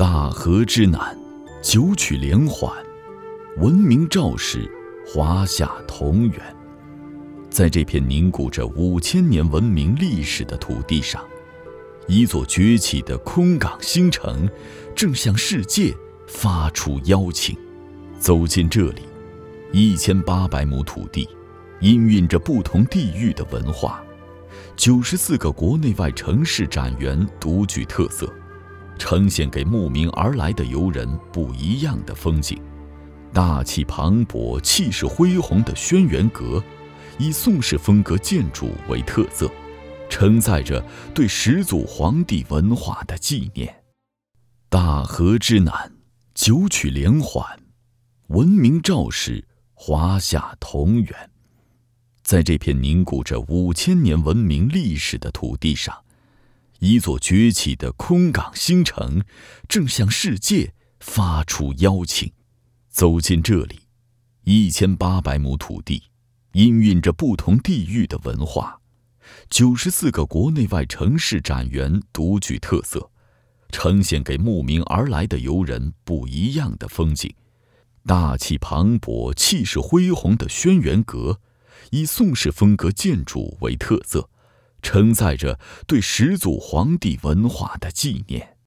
大河之南，九曲连环，闻名赵氏，华夏同源。在这片凝固着5000年文明历史的土地上，一座崛起的空港新城正向世界发出邀请。走进这里，1800亩土地，氤氲着不同地域的文化，94个国内外城市展园独具特色，呈现给慕名而来的游人不一样的风景。大气磅礴、气势恢宏的轩辕阁，以宋式风格建筑为特色，承载着对始祖皇帝文化的纪念。大河之南，九曲连环，闻名赵氏，华夏同源。在这片凝固着5000年文明历史的土地上，一座崛起的空港新城正向世界发出邀请。走进这里，1800亩土地，氤氲着不同地域的文化，94个国内外城市展园独具特色，呈现给慕名而来的游人不一样的风景。大气磅礴、气势恢宏的轩辕阁，以宋式风格建筑为特色，承载着对始祖皇帝文化的纪念。